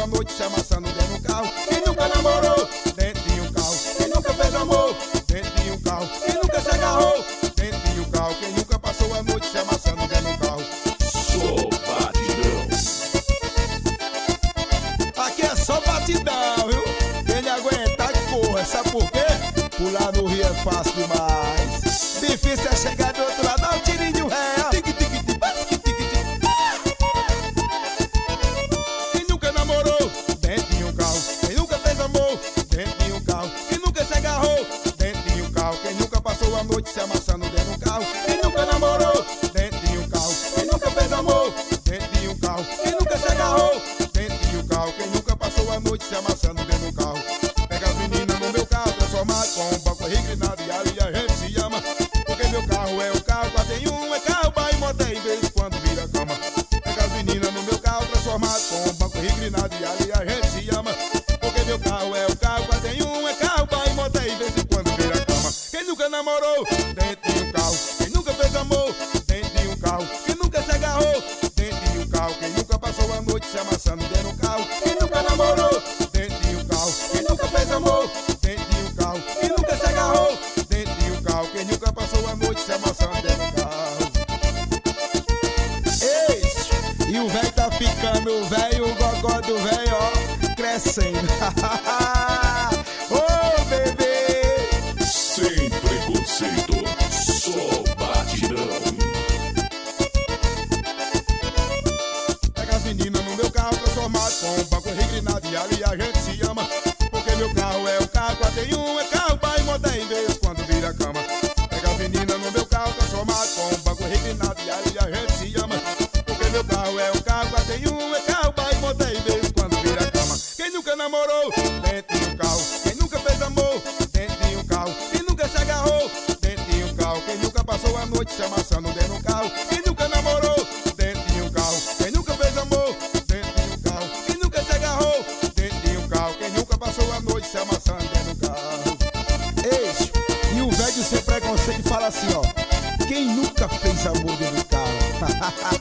a noite se amassando dentro do carro. Quem nunca namorou dentro de um carro? Quem nunca fez amor dentro de um carro? Quem nunca se agarrou dentro de um carro? Quem nunca passou a noite se amassando dentro do carro? Só batidão. Aqui é só batidão, viu? Quem não aguentar que corra, sabe por quê? Pular no rio é fácil demais. Difícil é chegar do outro lado, dá um tirinho de um real. Quem nunca namorou dentro de um carro? Quem nunca fez amor dentro de um carro? Quem nunca se agarrou dentro de um carro? Quem nunca passou a noite se amassando dentro de um carro? Quem nunca namorou dentro de um carro? Quem nunca fez amor dentro de um carro? Quem nunca se agarrou dentro de um carro? Quem nunca passou a noite se amassando dentro de um carro? Pega as meninas no meu carro, transformado com um banco reclinado e ali a gente se ama. Porque meu carro é o carro 4 em 1, é carro, bar e moto, em vez quando vira cama. Pega as meninas no meu carro, transformado com um banco reclinado e ali a gente se ama. Porque meu carro é o carro 4 em 1, é carro, bar e moto, em vez quando vira cama. Quem nunca namorou dentro de um carro? Quem nunca fez amor dentro de um carro? Quem nunca se agarrou dentro de um carro? Quem nunca passou a noite se amassando dentro do carro? Quem nunca namorou dentro de um carro? Quem nunca fez amor dentro de um carro? Quem nunca se agarrou dentro de um carro? Quem nunca passou a noite se amassando dentro do carro? Ei, e o velho tá ficando, o velho, o gogó do velho, ó, crescendo. Ô, bebê! Sem preconceito. Só batidão. Pega as meninas no meu carro, transformado com um banco reclinado e ali a gente se ama. Porque meu carro é o carro 4 em 1, é carro, bar e moto, em vez quando vira cama. Pega as meninas no meu carro, transformado com um banco reclinado e ali a gente se ama. Porque meu carro é o carro 4 em 1, é carro, bar e moto, em vez quando vira cama. Quem nunca namorou dentro de um carro? Quem nunca fez amor dentro de um carro? Quem nunca se agarrou dentro de um carro? Quem nunca passou a noite se amassando dentro de um carro? Quem nunca namorou dentro de um carro? Quem nunca fez amor dentro de um carro? Quem nunca se agarrou dentro de um carro? Quem nunca passou a noite se amassando dentro do carro? Ei, e o velho sem preconceito fala assim, ó: quem nunca fez amor dentro do carro?